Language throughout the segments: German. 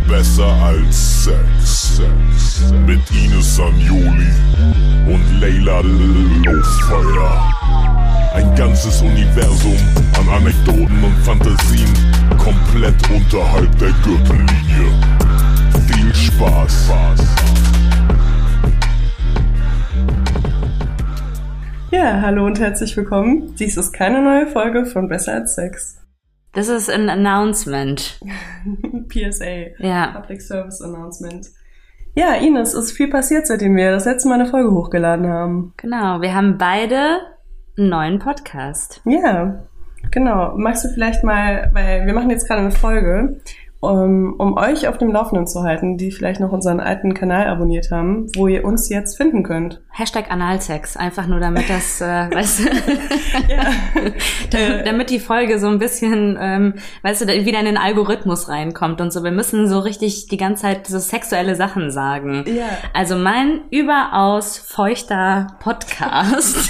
Besser als Sex. Mit Ines Sanjoli und Leila Lofeuer. Ein ganzes Universum an Anekdoten und Fantasien, komplett unterhalb der Gürtellinie. Viel Spaß. Ja, hallo und herzlich willkommen. Dies ist keine neue Folge von Besser als Sex. Das ist ein Announcement. PSA. Ja. Public Service Announcement. Ja, Ines, ist viel passiert, seitdem wir das letzte Mal eine Folge hochgeladen haben. Genau, wir haben beide einen neuen Podcast. Ja, genau. Magst du vielleicht mal, weil wir machen jetzt gerade eine Folge, um euch auf dem Laufenden zu halten, die vielleicht noch unseren alten Kanal abonniert haben, wo ihr uns jetzt finden könnt. #Analsex, einfach nur damit das, weißt du, Ja. damit die Folge so ein bisschen, weißt du, wieder in den Algorithmus reinkommt und so. Wir müssen so richtig die ganze Zeit so sexuelle Sachen sagen. Ja. Also mein überaus feuchter Podcast.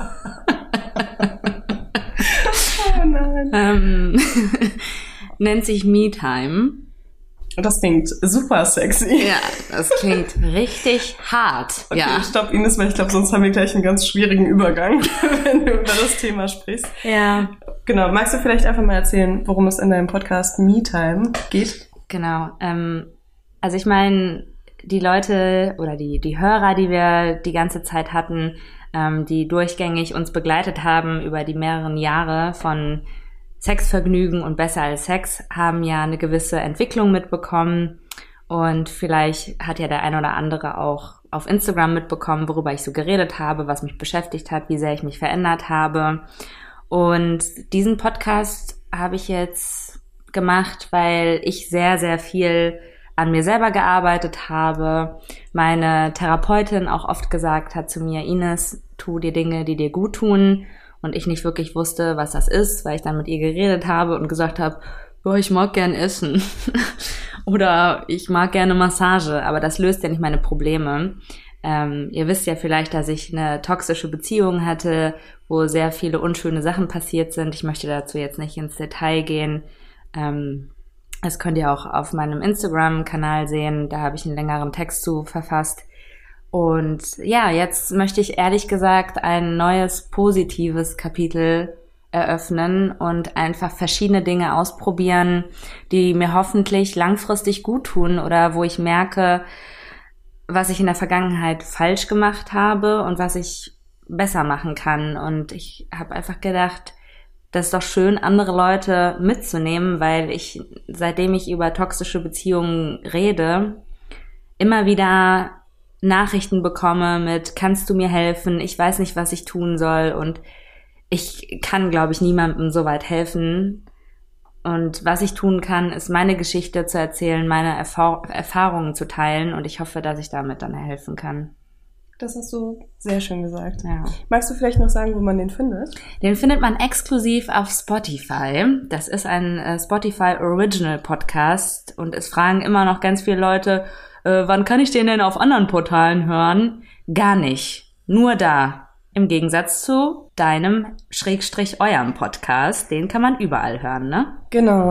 Oh nein. Nennt sich MeTime. Das klingt super sexy. Ja, das klingt richtig hart. Okay, ja. Stopp, Ines, weil ich glaube, sonst haben wir gleich einen ganz schwierigen Übergang, wenn du über das Thema sprichst. Ja. Genau, magst du vielleicht einfach mal erzählen, worum es in deinem Podcast MeTime geht? Genau. Also ich meine, die Leute oder die Hörer, die wir die ganze Zeit hatten, die durchgängig uns begleitet haben über die mehreren Jahre von Sexvergnügen und Besser als Sex, haben ja eine gewisse Entwicklung mitbekommen und vielleicht hat ja der ein oder andere auch auf Instagram mitbekommen, worüber ich so geredet habe, was mich beschäftigt hat, wie sehr ich mich verändert habe. Und diesen Podcast habe ich jetzt gemacht, weil ich sehr, sehr viel an mir selber gearbeitet habe. Meine Therapeutin auch oft gesagt hat zu mir, Ines, tu dir Dinge, die dir gut tun. Und ich nicht wirklich wusste, was das ist, weil ich dann mit ihr geredet habe und gesagt habe, boah, ich mag gern essen oder ich mag gerne Massage, aber das löst ja nicht meine Probleme. Ihr wisst ja vielleicht, dass ich eine toxische Beziehung hatte, wo sehr viele unschöne Sachen passiert sind. Ich möchte dazu jetzt nicht ins Detail gehen. Das könnt ihr auch auf meinem Instagram-Kanal sehen, da habe ich einen längeren Text zu verfasst. Und ja, jetzt möchte ich ehrlich gesagt ein neues, positives Kapitel eröffnen und einfach verschiedene Dinge ausprobieren, die mir hoffentlich langfristig gut tun oder wo ich merke, was ich in der Vergangenheit falsch gemacht habe und was ich besser machen kann. Und ich habe einfach gedacht, das ist doch schön, andere Leute mitzunehmen, weil ich, seitdem ich über toxische Beziehungen rede, immer wieder Nachrichten bekomme mit, kannst du mir helfen? Ich weiß nicht, was ich tun soll und ich kann, glaube ich, niemandem so weit helfen. Und was ich tun kann, ist meine Geschichte zu erzählen, meine Erfahrungen zu teilen und ich hoffe, dass ich damit dann helfen kann. Das hast du sehr schön gesagt. Ja. Magst du vielleicht noch sagen, wo man den findet? Den findet man exklusiv auf Spotify. Das ist ein Spotify Original Podcast und es fragen immer noch ganz viele Leute, wann kann ich den denn auf anderen Portalen hören? Gar nicht. Nur da. Im Gegensatz zu deinem / eurem Podcast. Den kann man überall hören, ne? Genau.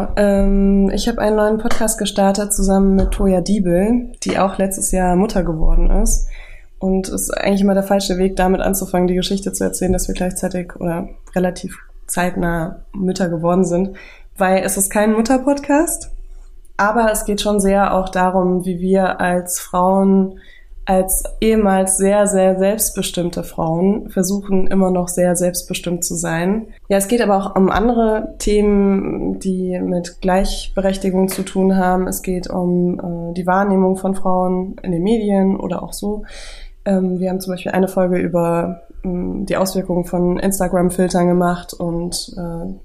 Ich habe einen neuen Podcast gestartet zusammen mit Toja Diebel, die auch letztes Jahr Mutter geworden ist. Und es ist eigentlich immer der falsche Weg, damit anzufangen, die Geschichte zu erzählen, dass wir gleichzeitig oder relativ zeitnah Mütter geworden sind. Weil es ist kein Mutter-Podcast. Aber es geht schon sehr auch darum, wie wir als Frauen, als ehemals sehr, sehr selbstbestimmte Frauen versuchen, immer noch sehr selbstbestimmt zu sein. Ja, es geht aber auch um andere Themen, die mit Gleichberechtigung zu tun haben. Es geht um die Wahrnehmung von Frauen in den Medien oder auch so. Wir haben zum Beispiel eine Folge über die Auswirkungen von Instagram-Filtern gemacht und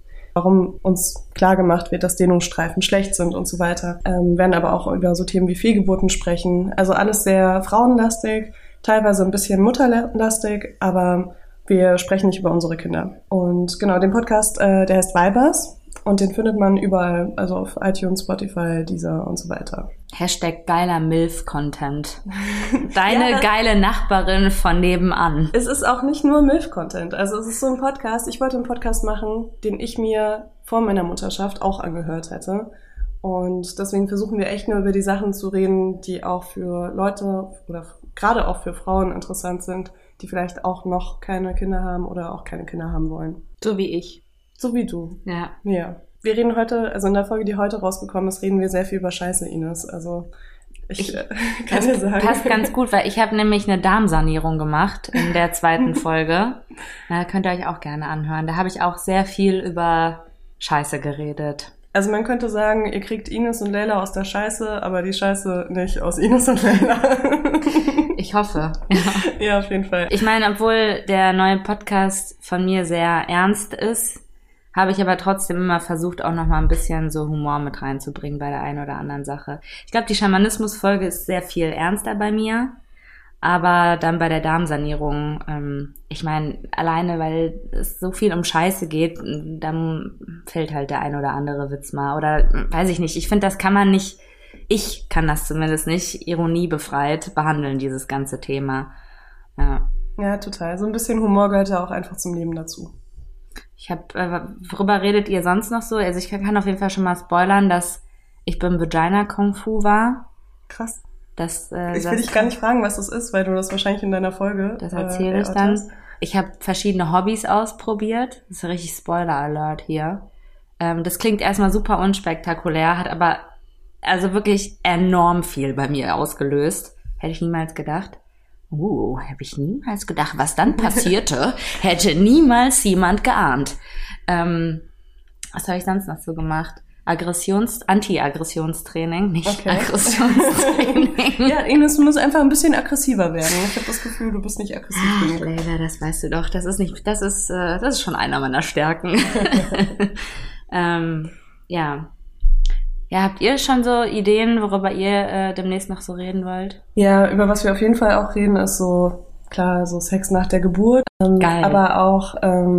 warum uns klar gemacht wird, dass Dehnungsstreifen schlecht sind und so weiter. Werden aber auch über so Themen wie Fehlgeburten sprechen. Also alles sehr frauenlastig, teilweise ein bisschen mutterlastig, aber wir sprechen nicht über unsere Kinder. Und genau, den Podcast, der heißt Vibers und den findet man überall, also auf iTunes, Spotify, Deezer und so weiter. #geiler MILF-Content. Deine geile Nachbarin von nebenan. Es ist auch nicht nur MILF-Content. Also es ist so ein Podcast. Ich wollte einen Podcast machen, den ich mir vor meiner Mutterschaft auch angehört hätte. Und deswegen versuchen wir echt nur über die Sachen zu reden, die auch für Leute oder gerade auch für Frauen interessant sind, die vielleicht auch noch keine Kinder haben oder auch keine Kinder haben wollen. So wie ich. So wie du. Ja. Ja. Wir reden heute, also in der Folge, die heute rausgekommen ist, reden wir sehr viel über Scheiße, Ines. Also ich kann dir sagen. Passt ganz gut, weil ich habe nämlich eine Darmsanierung gemacht in der 2. Folge. Da könnt ihr euch auch gerne anhören. Da habe ich auch sehr viel über Scheiße geredet. Also man könnte sagen, ihr kriegt Ines und Leila aus der Scheiße, aber die Scheiße nicht aus Ines und Leila. Ich hoffe. Ja, auf jeden Fall. Ich meine, obwohl der neue Podcast von mir sehr ernst ist, habe ich aber trotzdem immer versucht, auch noch mal ein bisschen so Humor mit reinzubringen bei der einen oder anderen Sache. Ich glaube, die Schamanismus-Folge ist sehr viel ernster bei mir, aber dann bei der Darmsanierung, ich meine, alleine, weil es so viel um Scheiße geht, dann fällt halt der ein oder andere Witz mal. Oder weiß ich nicht, ich finde, das kann man nicht, ich kann das zumindest nicht ironiebefreit behandeln, dieses ganze Thema. Ja, total. So ein bisschen Humor gehört ja auch einfach zum Leben dazu. Worüber redet ihr sonst noch so? Also ich kann auf jeden Fall schon mal spoilern, dass ich beim Vagina Kung Fu war. Krass. Ich will dich gar nicht fragen, was das ist, weil du das wahrscheinlich in deiner Folge das erzähle ich dann. Ich habe verschiedene Hobbys ausprobiert. Das ist richtig Spoiler-Alert hier. Das klingt erstmal super unspektakulär, hat aber also wirklich enorm viel bei mir ausgelöst. Hätte ich niemals gedacht. Habe ich niemals gedacht, was dann passierte, hätte niemals jemand geahnt. Was habe ich sonst noch so gemacht? Anti-Aggressionstraining, nicht Aggressionstraining. Ja, Ines, du musst einfach ein bisschen aggressiver werden. Ich habe das Gefühl, du bist nicht aggressiv genug. Leila, das weißt du doch. Das ist schon einer meiner Stärken. Ja. Ja, habt ihr schon so Ideen, worüber ihr demnächst noch so reden wollt? Ja, über was wir auf jeden Fall auch reden, ist so, klar, so Sex nach der Geburt. Geil. Aber auch,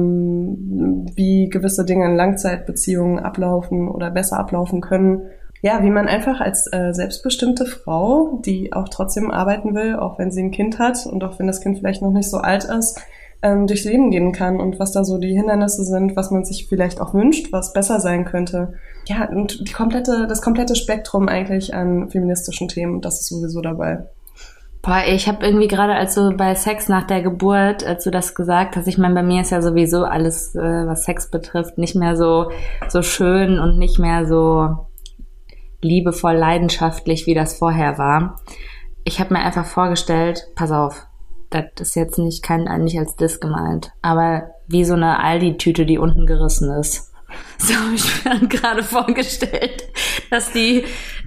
wie gewisse Dinge in Langzeitbeziehungen ablaufen oder besser ablaufen können. Ja, wie man einfach als selbstbestimmte Frau, die auch trotzdem arbeiten will, auch wenn sie ein Kind hat und auch wenn das Kind vielleicht noch nicht so alt ist, durchs Leben gehen kann und was da so die Hindernisse sind, was man sich vielleicht auch wünscht, was besser sein könnte. Ja, und das komplette Spektrum eigentlich an feministischen Themen, das ist sowieso dabei. Boah, ich habe irgendwie gerade, als du bei Sex nach der Geburt, als du das gesagt hast, ich meine, bei mir ist ja sowieso alles, was Sex betrifft, nicht mehr so schön und nicht mehr so liebevoll, leidenschaftlich, wie das vorher war. Ich habe mir einfach vorgestellt, pass auf, das ist jetzt nicht als Diss gemeint, aber wie so eine Aldi-Tüte, die unten gerissen ist. So habe ich mir dann gerade vorgestellt, dass die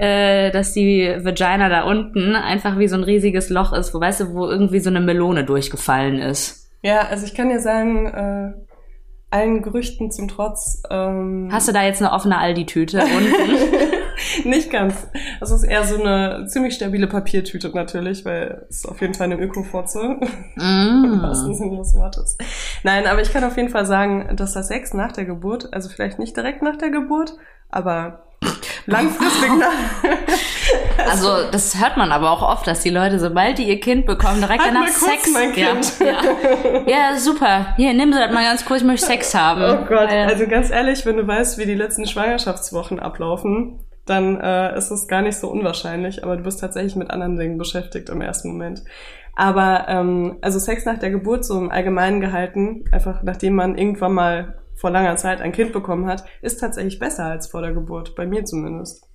Vagina da unten einfach wie so ein riesiges Loch ist, wo irgendwie so eine Melone durchgefallen ist. Ja, also ich kann dir sagen, allen Gerüchten zum Trotz. Hast du da jetzt eine offene Aldi-Tüte unten? Nicht ganz. Das ist eher so eine ziemlich stabile Papiertüte natürlich, weil es auf jeden Fall eine Öko-Fotze im wahrsten Sinne des Wortes. Nein, aber ich kann auf jeden Fall sagen, dass das Sex nach der Geburt, also vielleicht nicht direkt nach der Geburt, aber langfristig nach. Also das hört man aber auch oft, dass die Leute, sobald die ihr Kind bekommen, direkt danach Sex. Mein Kind. Ja, super. Hier, nimm sie das mal ganz kurz, ich möchte Sex haben. Oh Gott, also ganz ehrlich, wenn du weißt, wie die letzten Schwangerschaftswochen ablaufen, dann ist es gar nicht so unwahrscheinlich, aber du bist tatsächlich mit anderen Dingen beschäftigt im ersten Moment. Aber also Sex nach der Geburt, so im Allgemeinen gehalten, einfach nachdem man irgendwann mal vor langer Zeit ein Kind bekommen hat, ist tatsächlich besser als vor der Geburt, bei mir zumindest.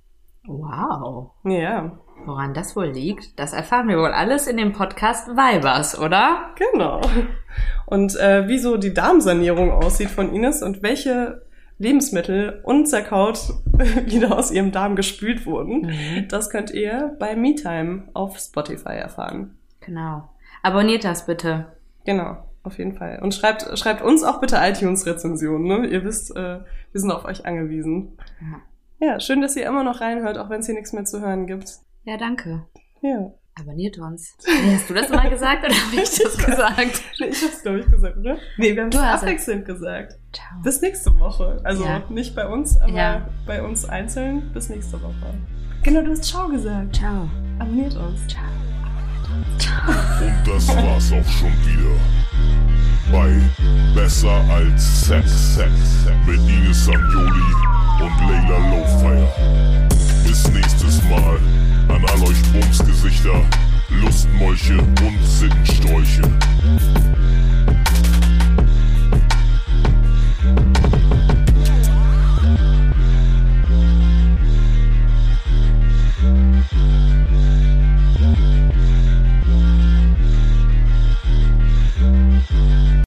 Wow. Ja. Woran das wohl liegt, das erfahren wir wohl alles in dem Podcast Weibers, oder? Genau. Und wie so die Darmsanierung aussieht von Ines und welche Lebensmittel unzerkaut wieder aus ihrem Darm gespült wurden, das könnt ihr bei MeTime auf Spotify erfahren. Genau. Abonniert das bitte. Genau, auf jeden Fall. Und schreibt uns auch bitte iTunes-Rezensionen, ne? Ihr wisst, wir sind auf euch angewiesen. Ja, schön, dass ihr immer noch reinhört, auch wenn es hier nichts mehr zu hören gibt. Ja, danke. Ja. Abonniert uns. Hast du das mal gesagt oder habe ich das gesagt? Nee, ich hab's, glaube ich, gesagt, oder? Nee, wir haben es abwechselnd gesagt. Ciao. Bis nächste Woche. Also nicht bei uns, aber bei uns einzeln. Bis nächste Woche. Genau, du hast Ciao gesagt. Ciao. Abonniert uns. Ciao. Und das war's auch schon wieder. Bei Besser als Sex mit Ines Sanjoli und Leila Lowfire. Geschlechter, Lustmolche und Sittensträuche.